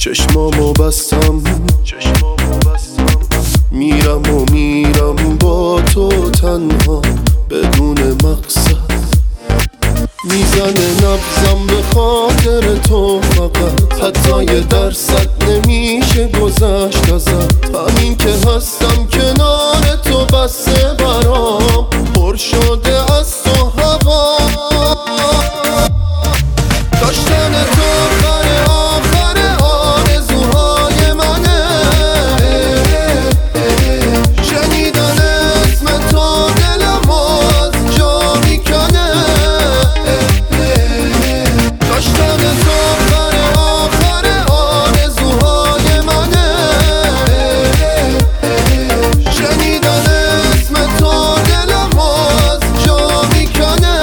چشمامو بستم میرم با تو تنها بدون مقصد. میزنه نبضم به خاطر تو فقط، حتی یه درصد نمیشه گذشت ازت. همین که هستم کنار تو بسه برام، پر شده از تو هوا. داشتن تو آخر آرزوهای منه، شنیدن اسم تو دلم از جا میکنه. داشتن تو آخر آرزوهای منه، شنیدن اسم تو دلم از جا میکنه.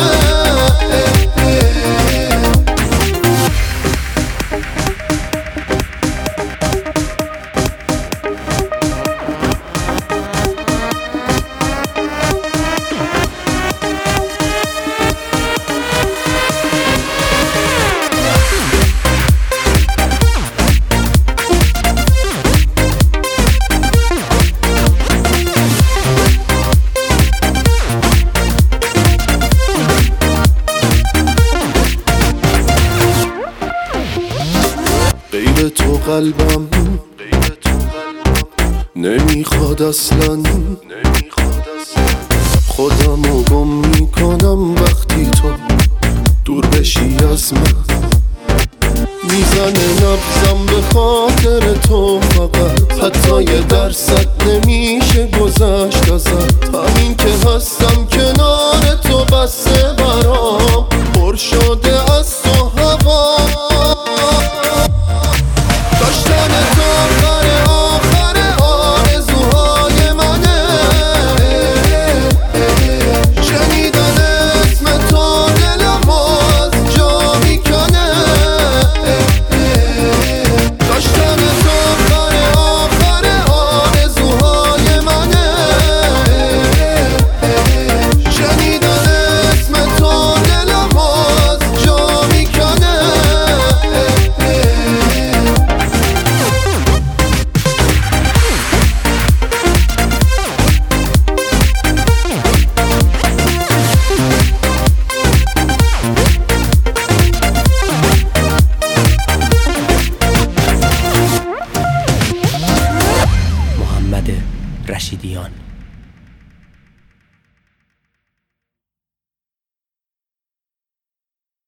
غیر تو قلبم نمیخواد اصلا، خودمو گم میکنم وقتی تو دور بشی از من. میزنه نبضم به خاطر تو فقط، حتی یه درصد نمیشه گذشت ازت. همین که هستم کنار تو بسه برام، پر شده از تو هوا. داشتن تو آخر آرزوهای منه، شنیدن اسم تو دلم از جا میکنه. داشتن تو آخر آرزوهای منه، شنیدن اسم تو دلم از جا میکنه. محمد رشیدیان.